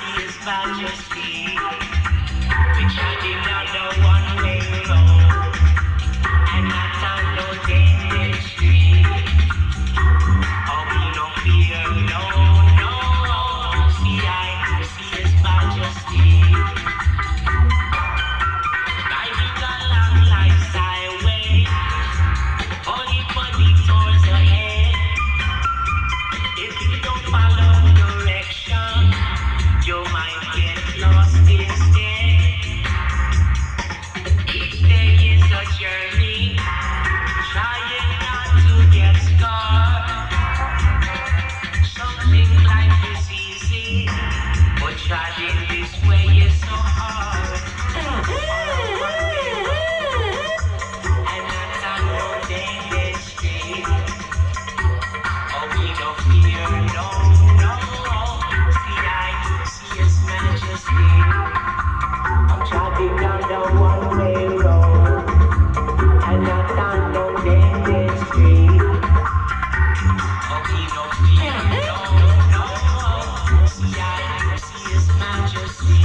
see His majesty. We're treading on the one-way road and not on no dead street. Oh, we don't fear, no, no. See, I see His majesty. Driving along life's highway, only for detours ahead. If you don't follow direction, you might get lost instead. Each day is a journey, trying not to get scarred. Some think life is easy, but treading this way is so hard. And that's on no dead street. Oh, we don't fear, no, no. See, I see His majesty. I'm driving down the one-way road and not on no dead street. Oh, we don't fear, no, no. See, I see His majesty.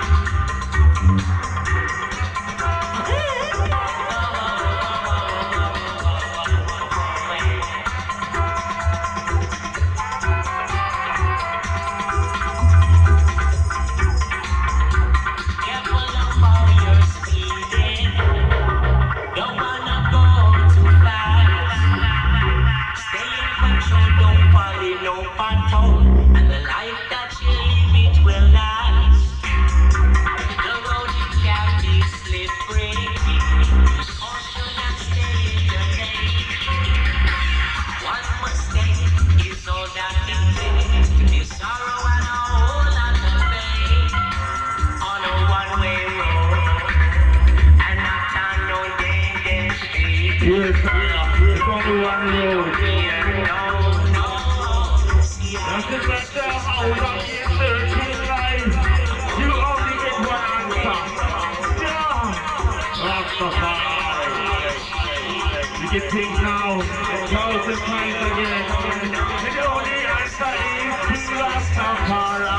Careful of how you're speeding. Don't wanna go too fast. Stay in control, don't fall in no pothole. And the life that you live, it will last. The road it can be slippery. Caution and stay in your lane. One mistake is all that it takes to be sorrow and a whole lot of pain. On a one-way road and not on no dead street. Yes, it's only one road. Fear, no, no. See, Doesn't matter how long you search in life, you only get one answer. Yeah. Rastafari. You can think now 1,000 times again. And the only answer is Rastafari.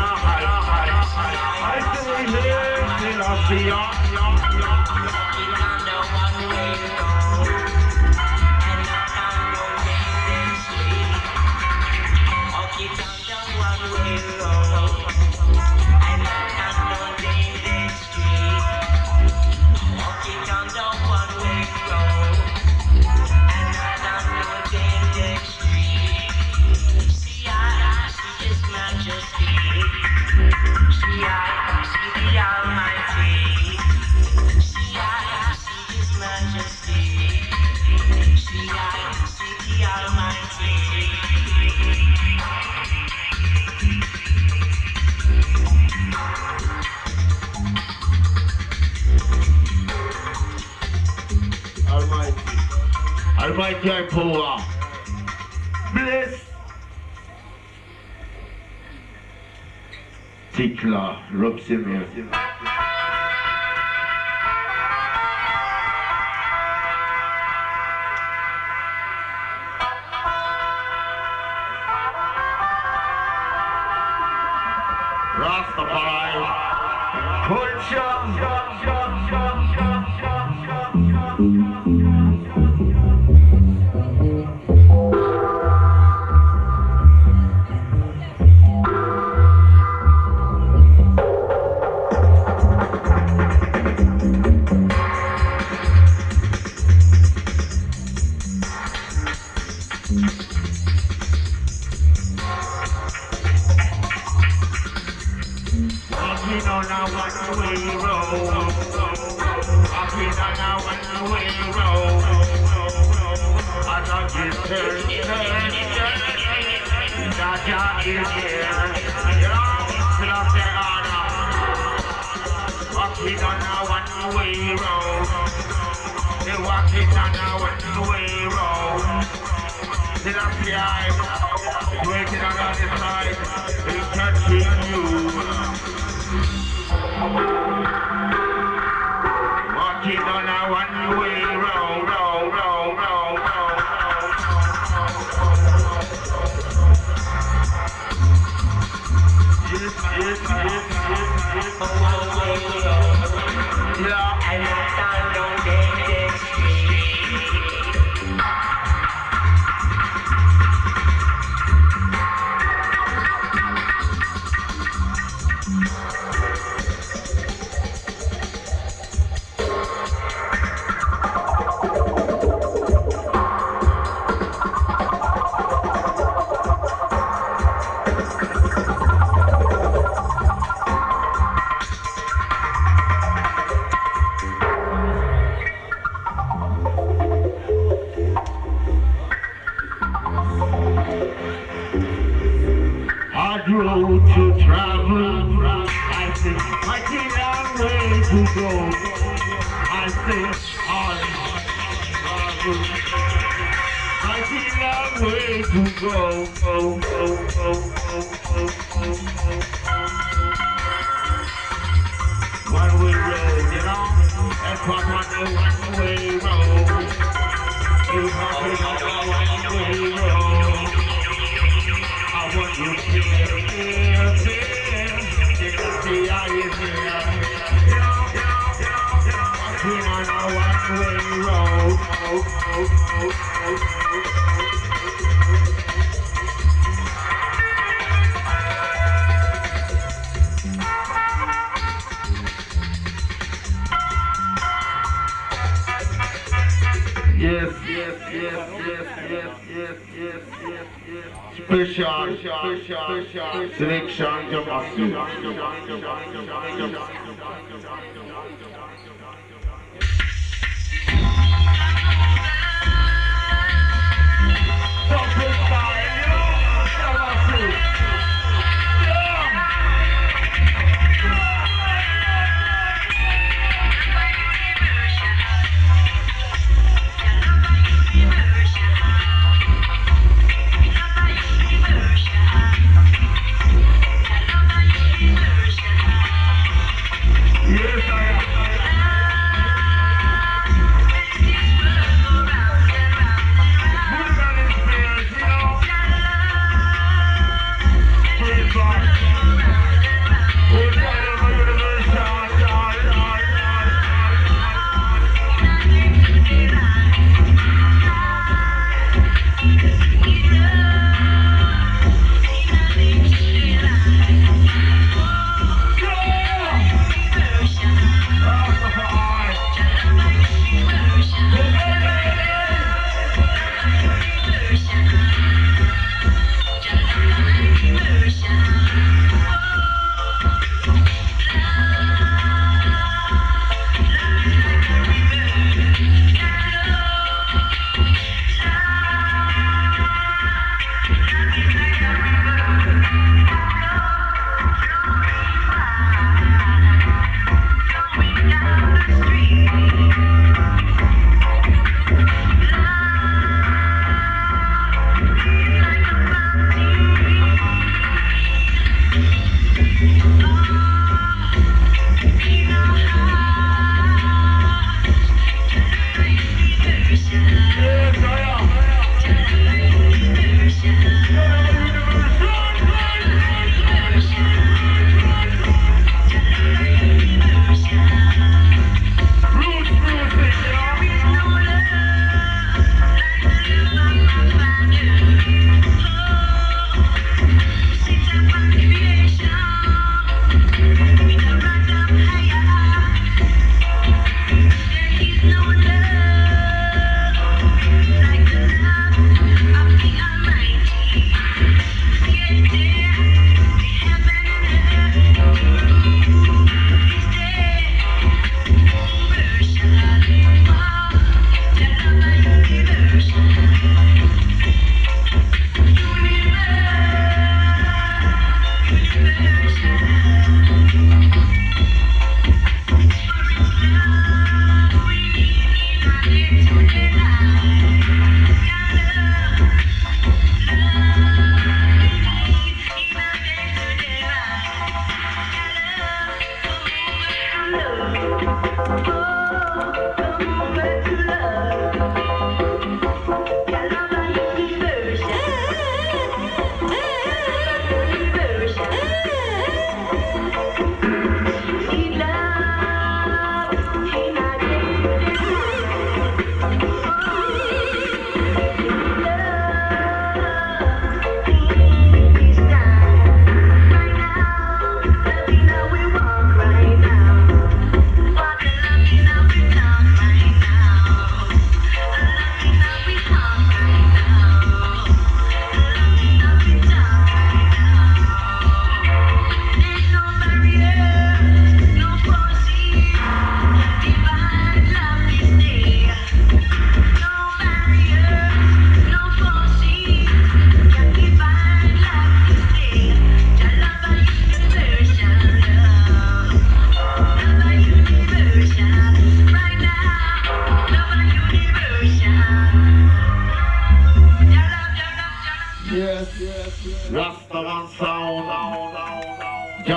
I say, live in a fear. walking on the one-way road and not on no dead street. Walking on the one-way road and not on no dead street. Walking on the one-way road and not on no dead street. See, I see His majesty. See, I see the Almighty. See, I see His majesty. See, I see the Almighty. Almighty. Almighty and power. Bless. Tikla, Robsimir. Rastafari. Culture. Walking on a one-way road. Walking on a one-way road. As I get turn, Jaja is here. Still up the honor. Walking on a one-way road. They walking on a one-way road. Still up the eye. Waiting on the other side. They touching you. Walking on a one-way road, road, road, road, road. I know stand down there, road to travel. I say, mighty long way to go. I say, hard travel. Mighty long way to go. One way road, you know? That's what I know, one way road. You talking about one way road. I want you to Yes. Special selection to Masu.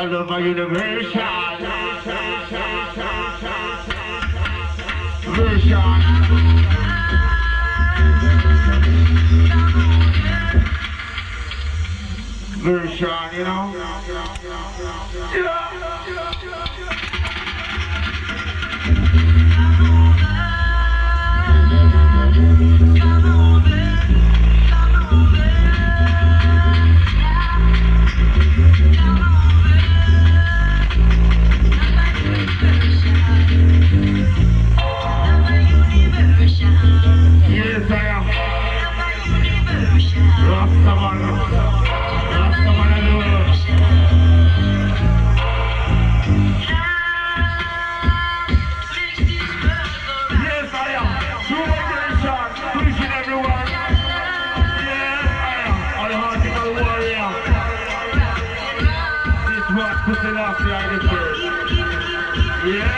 all over universe. Version, you know? Yes, I am. Rastaman. Rastaman and yes, I am. True vibration. Pushing everyone. Yes, I am. On the Heartical warrior. This one pushing off the other first. Yeah.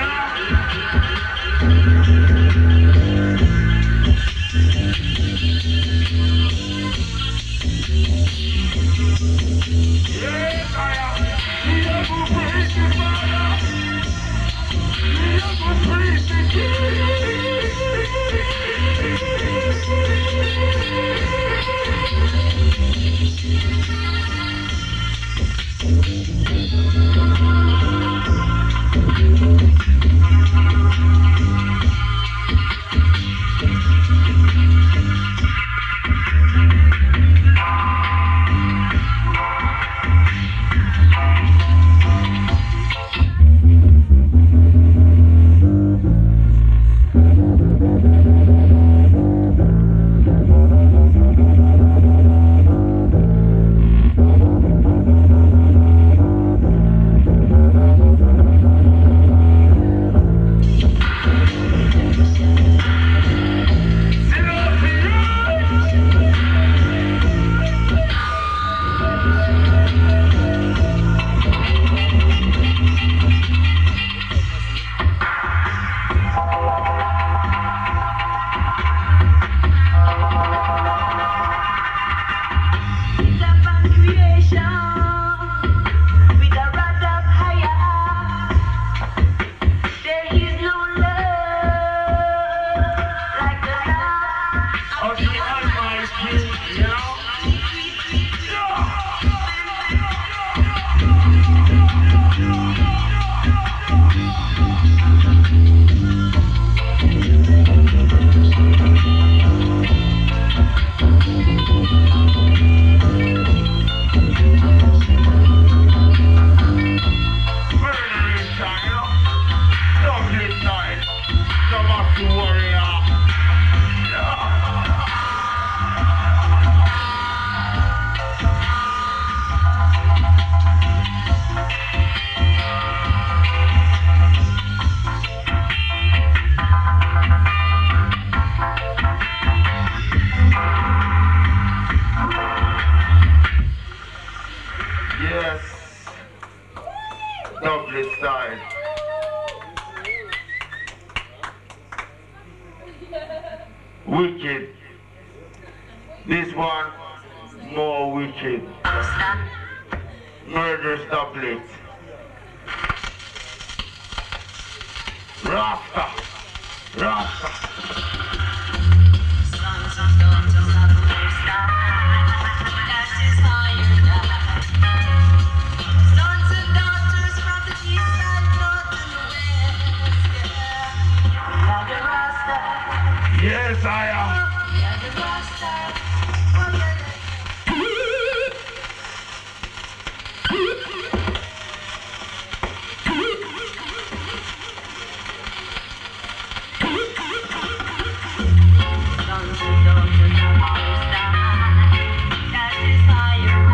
Wicked. This one more wicked. Murder doublet. Rasta. Rasta. Sons and daughters of the Most High, that is higher than. Sons and daughters from the east side, north and the west, yeah. We are the Rasta. Yes, I am. We are the Rasta. Oh, yeah. Sons and daughters of the Most High, that is higher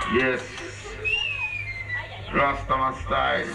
Yes. Rastaman style.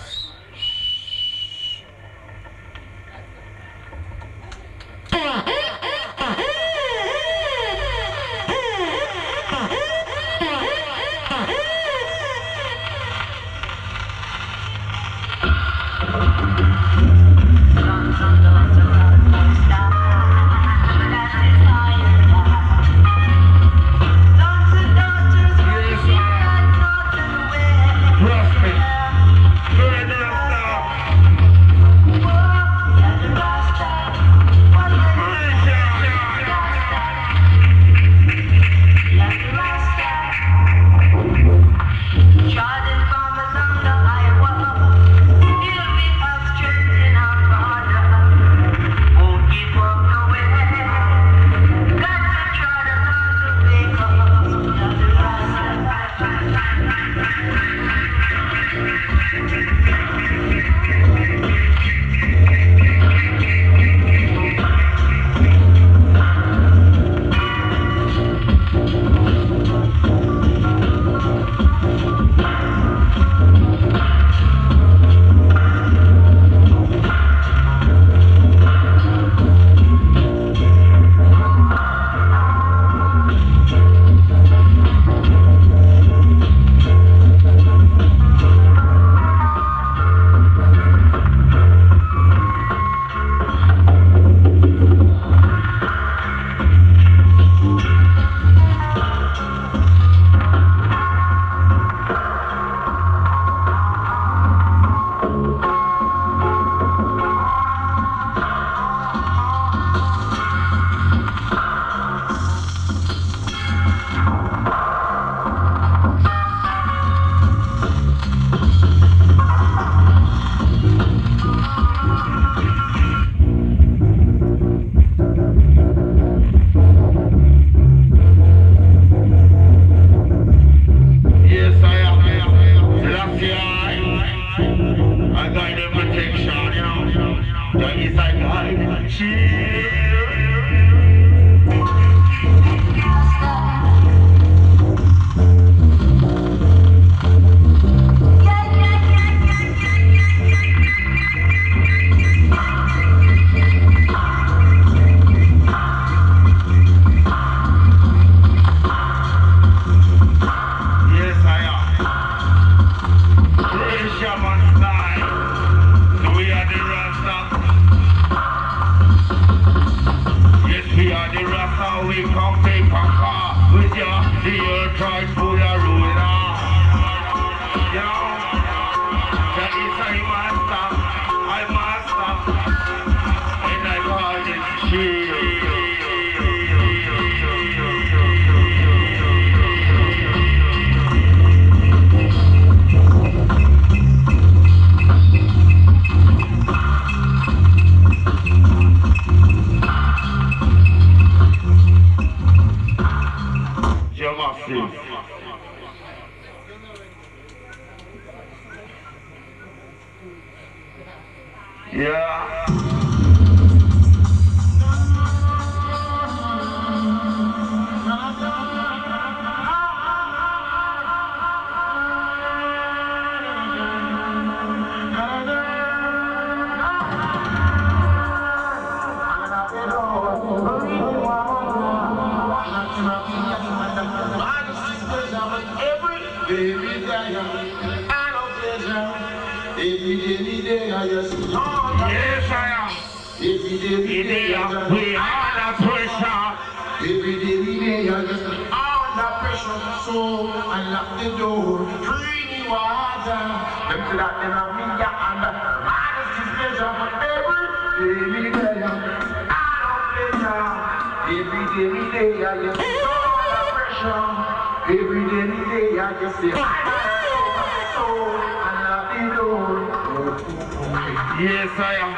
Yes, I am.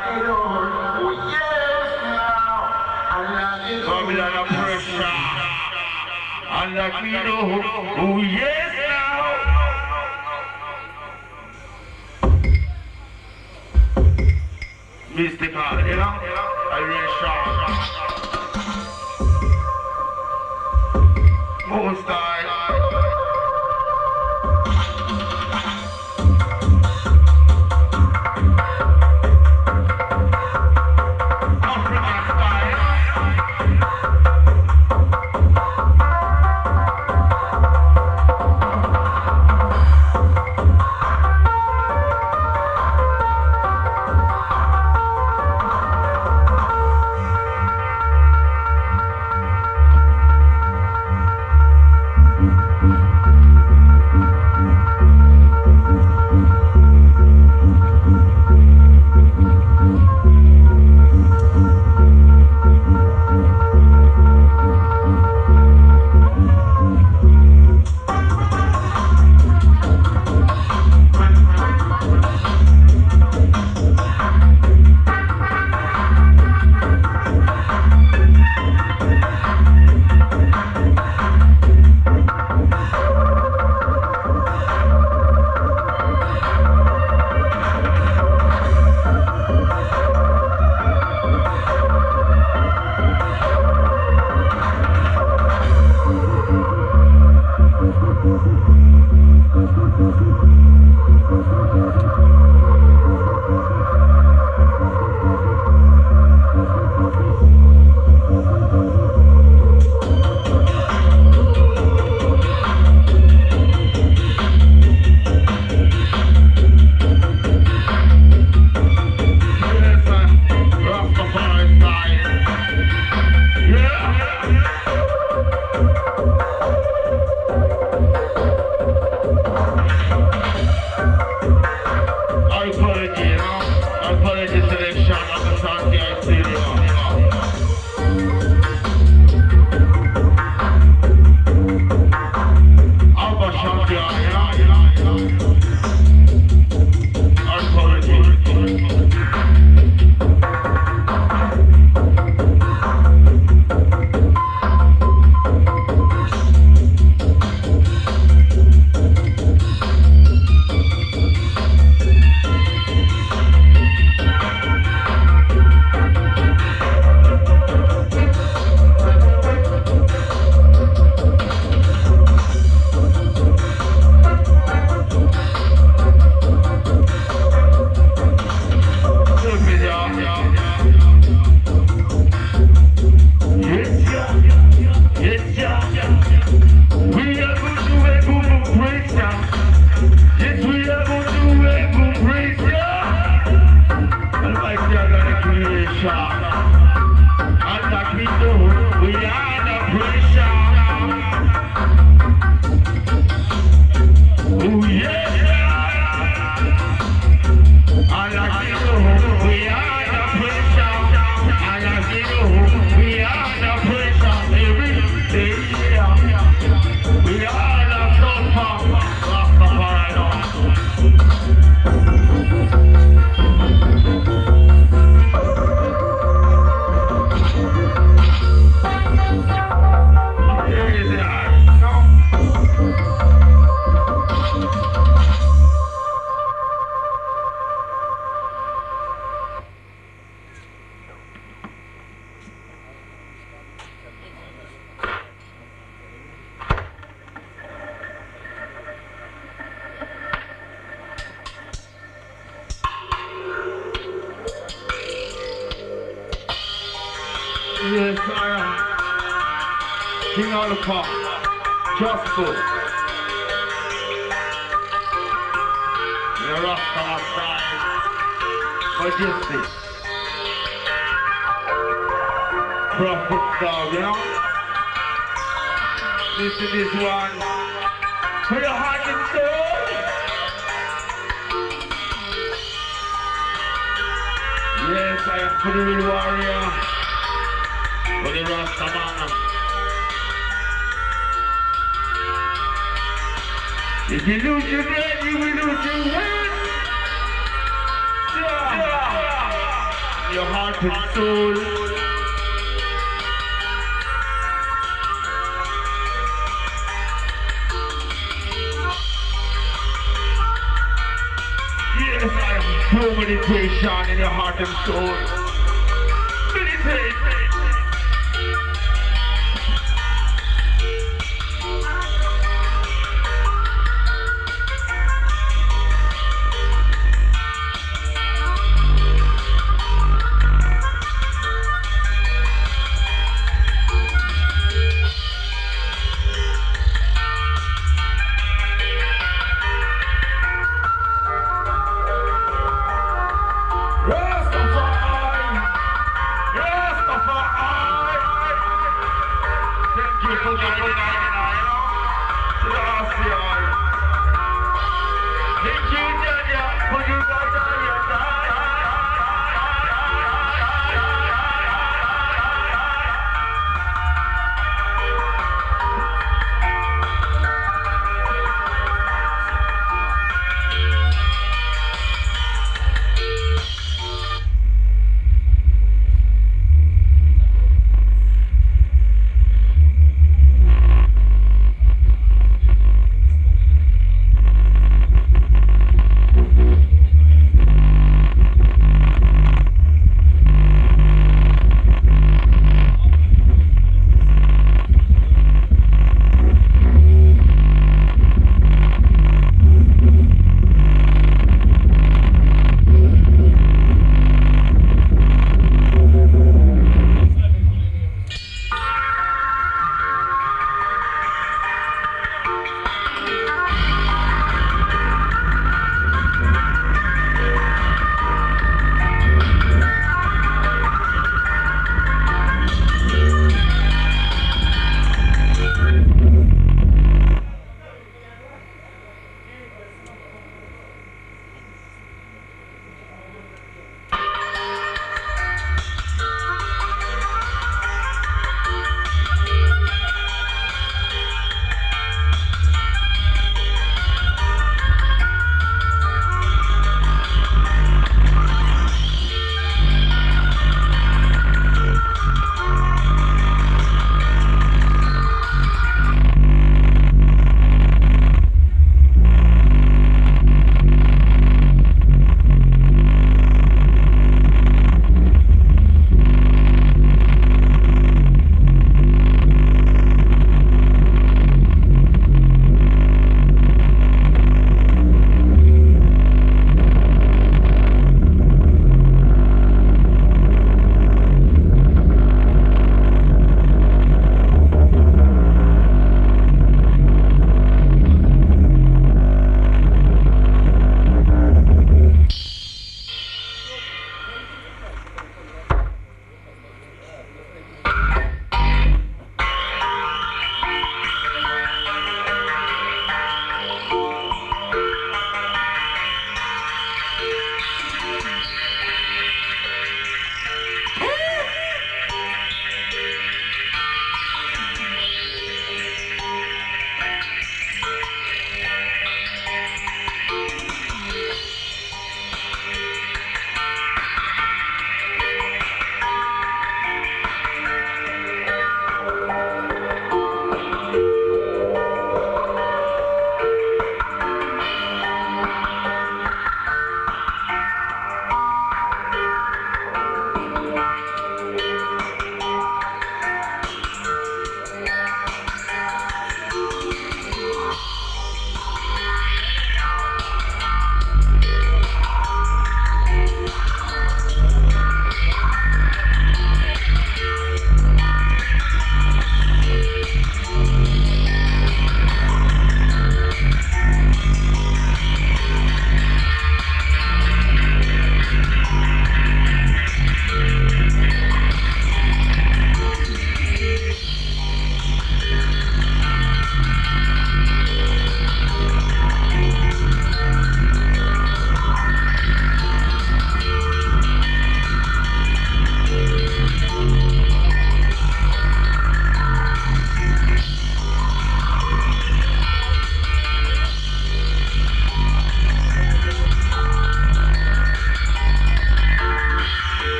Oh, yes, now. Babylon of pressure. And like me know. Oh, yes, now. Mystical, you know? I really sharp. Most style. Yes, I am. King Alpha, Justice, the Rasta Majestic, Prophet Dog, you know? Listen to this one. For your heart and soul. Yes, I am for the real warrior. For the Rastaman. If you lose your head, you will lose your head. Yeah. Your heart and soul. Yes, I am true meditation in your heart and soul. Meditate.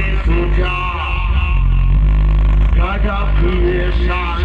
praise to Jah, God of creation.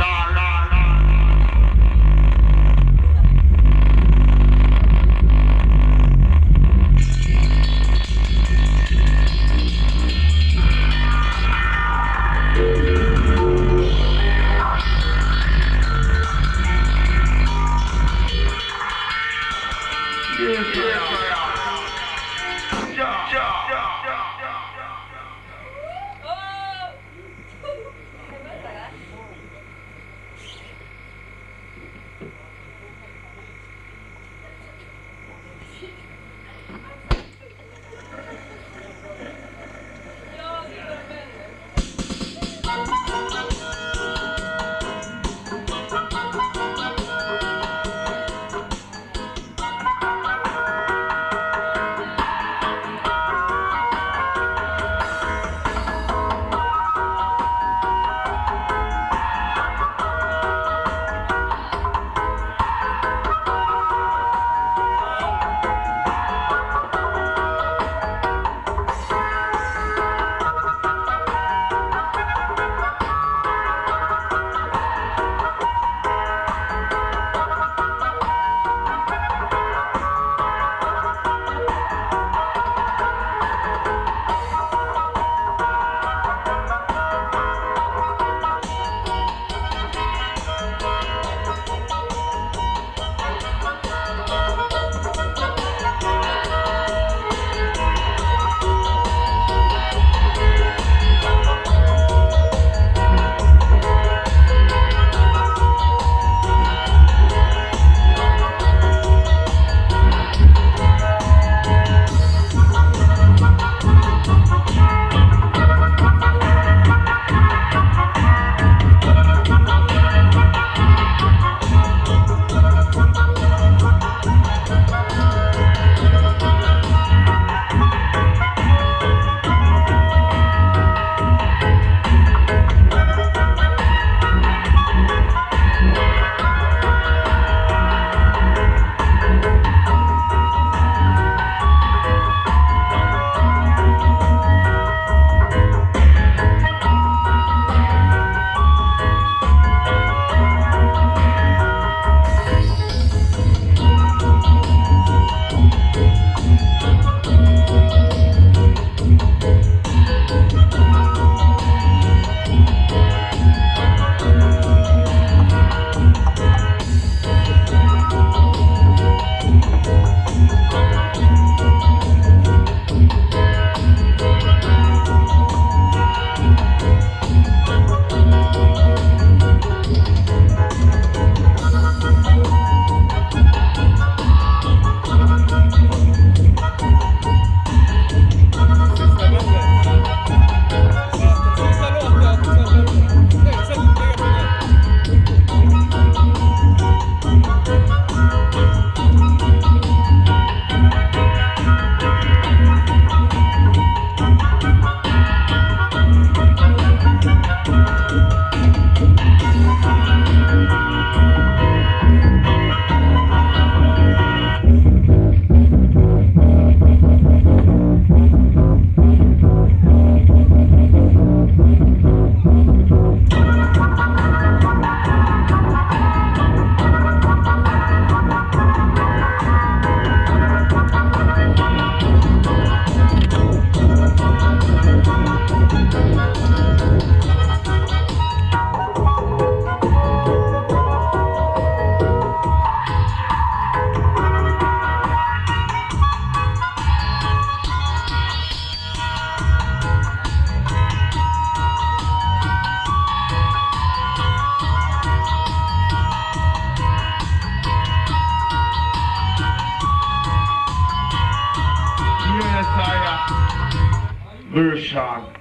version.